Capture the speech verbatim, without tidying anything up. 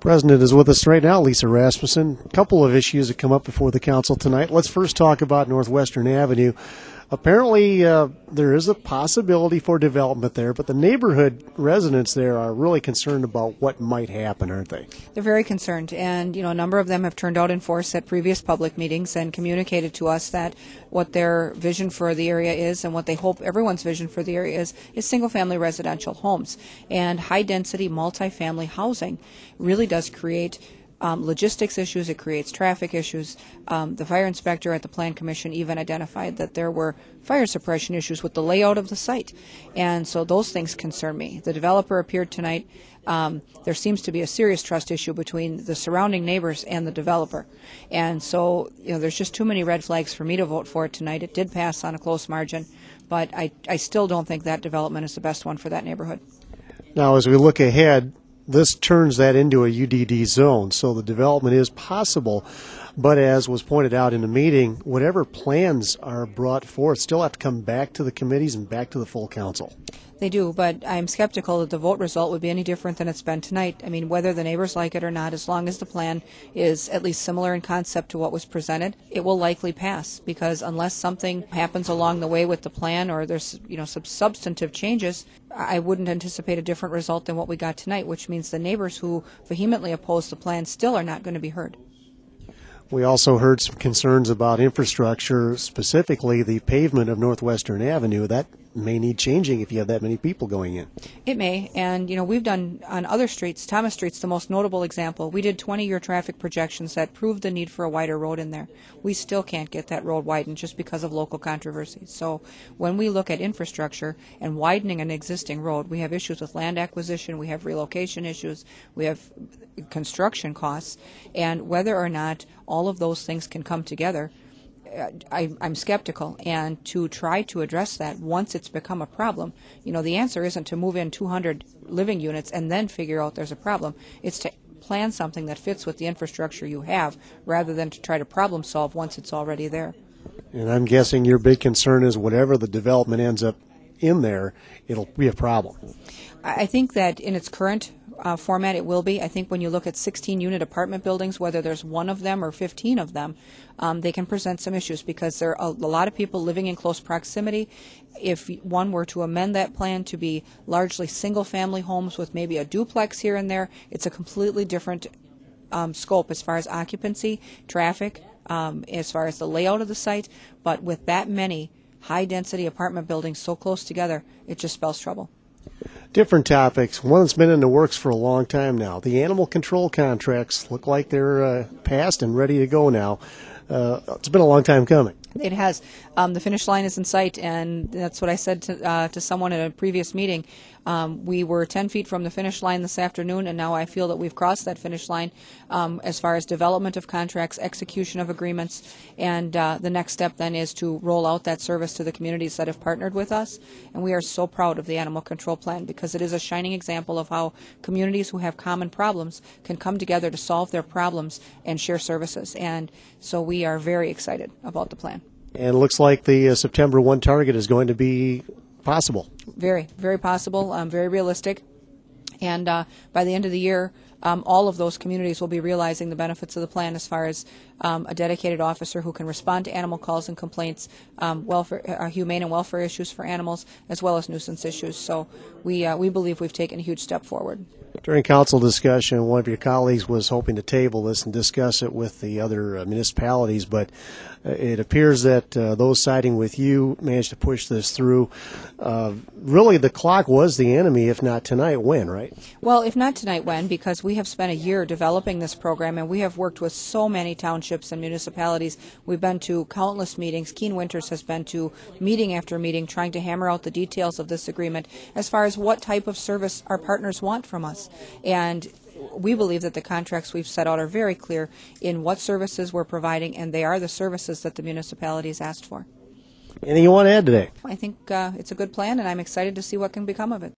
President is with us right now, Lisa Rasmussen. A couple of issues that come up before the council tonight. Let's first talk about Northwestern Avenue. Apparently, uh, there is a possibility for development there, but the neighborhood residents there are really concerned about what might happen, aren't they? They're very concerned, and you know, a number of them have turned out in force at previous public meetings and communicated to us that what their vision for the area is and what they hope everyone's vision for the area is is single-family residential homes. And high-density multifamily housing really does create Um, logistics issues, it creates traffic issues. Um, the fire inspector at the Plan Commission even identified that there were fire suppression issues with the layout of the site. And so those things concern me. The developer appeared tonight. Um, there seems to be a serious trust issue between the surrounding neighbors and the developer. And so, you know, there's just too many red flags for me to vote for it tonight. It did pass on a close margin, but I, I still don't think that development is the best one for that neighborhood. Now, as we look ahead, this turns that into a U D D zone, so the development is possible. But as was pointed out in the meeting, whatever plans are brought forth still have to come back to the committees and back to the full council. They do, but I'm skeptical that the vote result would be any different than it's been tonight. I mean, whether the neighbors like it or not, as long as the plan is at least similar in concept to what was presented, it will likely pass, because unless something happens along the way with the plan or there's, you know, some substantive changes, I wouldn't anticipate a different result than what we got tonight, which means the neighbors who vehemently oppose the plan still are not going to be heard. We also heard some concerns about infrastructure, specifically the pavement of Northwestern Avenue. That may need changing if you have that many people going in. It may, and you know, we've done on other streets. Thomas Street's the most notable example. We did twenty-year traffic projections that proved the need for a wider road in there. We still can't get that road widened just because of local controversies. So when we look at infrastructure and widening an existing road, we have issues with land acquisition, we have relocation issues, we have construction costs, and whether or not all of those things can come together, I, I'm skeptical. And to try to address that once it's become a problem, you know, the answer isn't to move in two hundred living units and then figure out there's a problem. It's to plan something that fits with the infrastructure you have rather than to try to problem solve once it's already there. And I'm guessing your big concern is whatever the development ends up in there, it'll be a problem. I think that in its current Uh, format it will be. I think when you look at sixteen unit apartment buildings, whether there's one of them or fifteen of them, um, they can present some issues because there are a, a lot of people living in close proximity. If one were to amend that plan to be largely single family homes with maybe a duplex here and there, it's a completely different um, scope as far as occupancy, traffic, um, as far as the layout of the site. But with that many high density apartment buildings so close together, it just spells trouble. Different topics. One that's been in the works for a long time now. The animal control contracts look like they're uh, passed and ready to go now. Uh, it's been a long time coming. It has. Um, the finish line is in sight, and that's what I said to, uh, to someone at a previous meeting. Um, we were ten feet from the finish line this afternoon, and now I feel that we've crossed that finish line um, as far as development of contracts, execution of agreements, and uh, the next step then is to roll out that service to the communities that have partnered with us. And we are so proud of the animal control plan because it is a shining example of how communities who have common problems can come together to solve their problems and share services. And so we are very excited about the plan. And it looks like the uh, September first target is going to be possible. Very, very possible, um, very realistic. And uh, by the end of the year, um, all of those communities will be realizing the benefits of the plan as far as um, a dedicated officer who can respond to animal calls and complaints, um, welfare, uh, humane and welfare issues for animals, as well as nuisance issues. So we uh, we believe we've taken a huge step forward. During council discussion, one of your colleagues was hoping to table this and discuss it with the other uh, municipalities, but uh, it appears that uh, those siding with you managed to push this through. Uh, really, the clock was the enemy. If not tonight, when, right? Well, if not tonight, when? Because we have spent a year developing this program, and we have worked with so many townships and municipalities. We've been to countless meetings. Keen Winters has been to meeting after meeting trying to hammer out the details of this agreement as far as what type of service our partners want from us. And we believe that the contracts we've set out are very clear in what services we're providing, and they are the services that the municipalities asked for. Anything you want to add today? I think uh, it's a good plan, and I'm excited to see what can become of it.